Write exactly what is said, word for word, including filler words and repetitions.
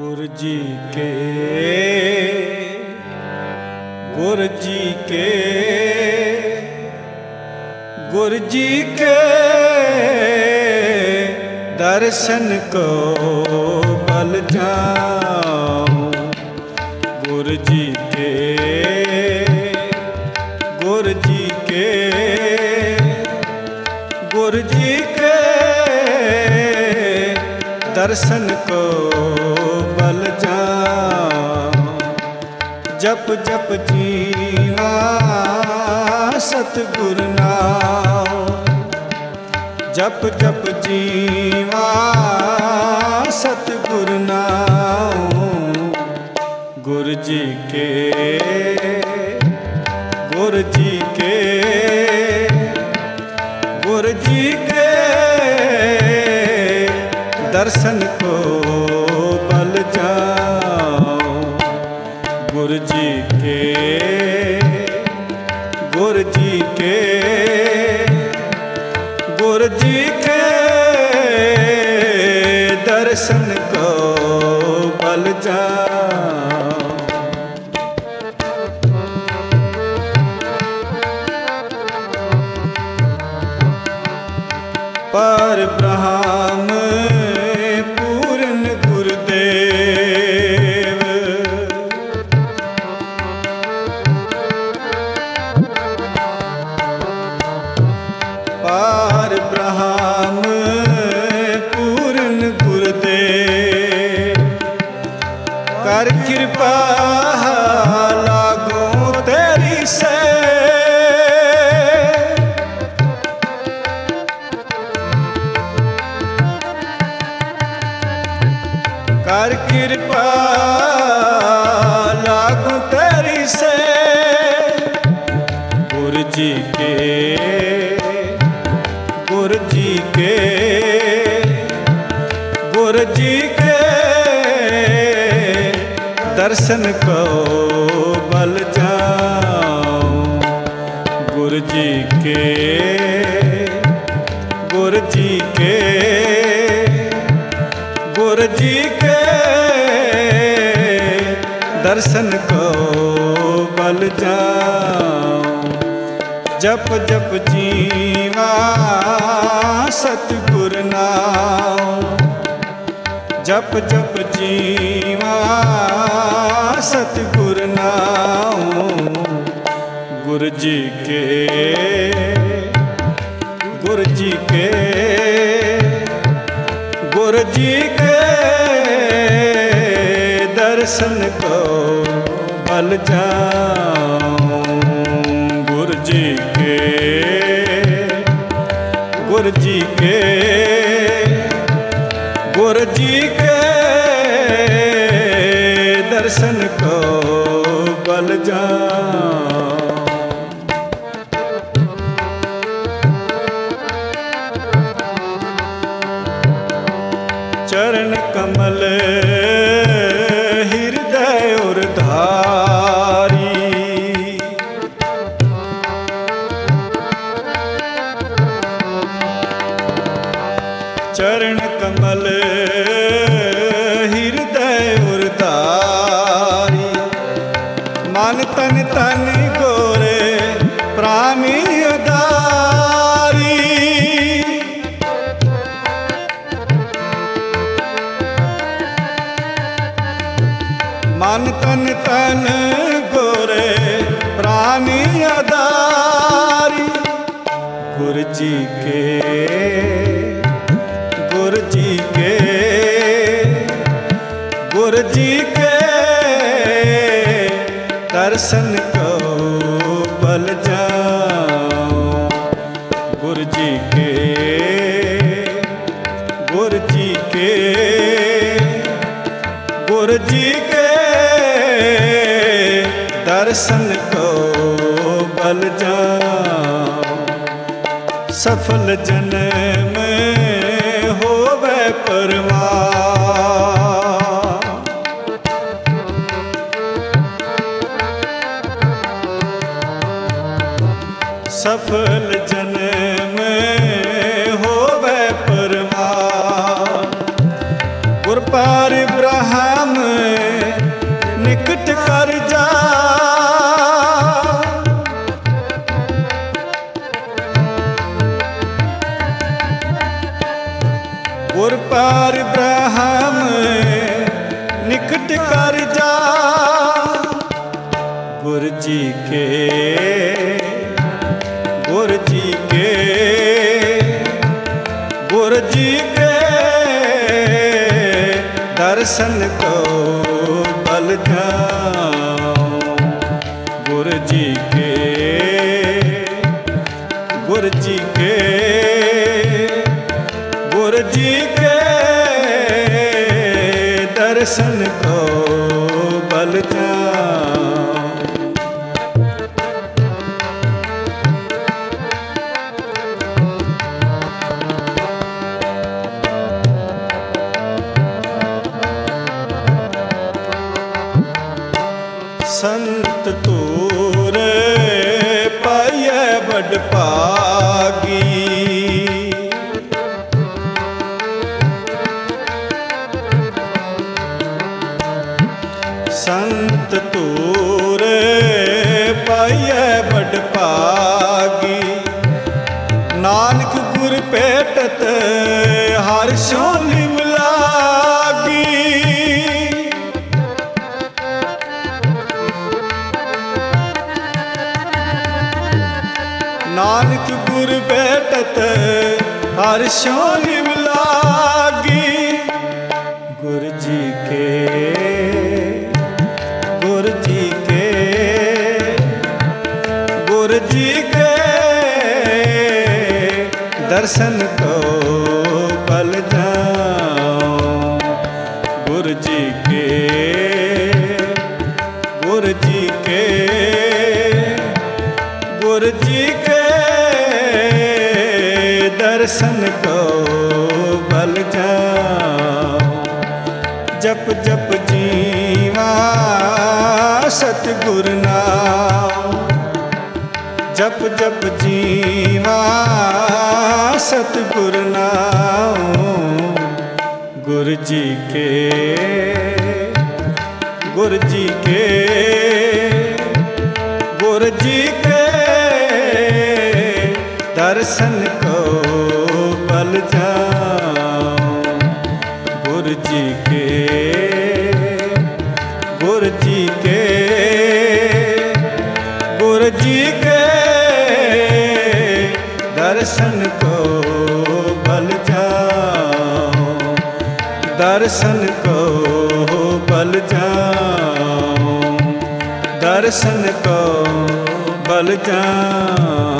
गुरु जी के गुरु जी के गुरु जी के दर्शन को बल जाऊं। गुरु जी के गुरु जी के गुरु जी के दर्शन को बल जाऊं। जप जप जीवा सतगुरु नाम, जप जप जीवा सतगुरु नाम। गुरु जी के गुरु जी के गुरु जी के दर्शन को बल जाऊं। गुरु जी के गुरु जी के गुरु जी के दर्शन को बल जाऊं। पर ब्रह्म पूर्ण गुरुदेव, पर ब्रह्म पूर्ण गुरुदेव, कर कृपा लागो तेरी से। कर कृपा लागू तेरी से। गुरु जी के गुरु जी के गुरु जी के दर्शन को बल जाऊं। गुरु जी के गुरु जी के गुरु जी के दर्शन को बल जाऊं। जप जप जीवा सतगुरु नाम, जप जप जीवा सतगुरु नाम। गुरु जी के गुरु जी के गुरु जी के दर्शन को बल जाऊं। गुरु जी के गुरु जी के गुरु जी के दर्शन को बल जाऊं। चरण कमल हृदय और धारी, चरण कमल हृदय और धारी। मन तन तन गोरे प्राणी उदारी, मन तन तन गोरे प्राणी आधारी। गुरु जी के गुरु जी के गुरु जी के दर्शन को बल जाऊं। गुरु जी के गुरु जी के गुरु जी के दर्शन को बल जाऊं। सफल जन्म होवे परमार, सफल जन्म होवे परमार। गुर पार ब्रह्म निकट कर जा। गुर पर ब्रह्म निकट कर जा। गुर जी के गुर जी के गुर जी के दर्शन को बल जाओ। गुर जी के गुर जी के गुर जी के दर्शन को बल जाओ। संत तूर पाइयै बड़ भागी। संत तूर पाइयै बड़ भागी। नानक गुर भेटत हर सो लिव लागी। नानक गुर भेटत हर सो लिव लागी। गुर जी के गुर जी के गुर जी के दर्शन को बल जाओ। गुर जी के गुर जी के गुर जी के दर्शन को बल जाओ। जप जप जीवा सतगुर नाम। जप जप जीवा सतगुर नाम। गुर जी के गुर जी के गुर जी के दर्शन को बल जाओ। गुर जी के गुर जी के गुर जी के दर्शन को बल जाओ। दर्शन को बल जाओ। दर्शन को बल जाओ।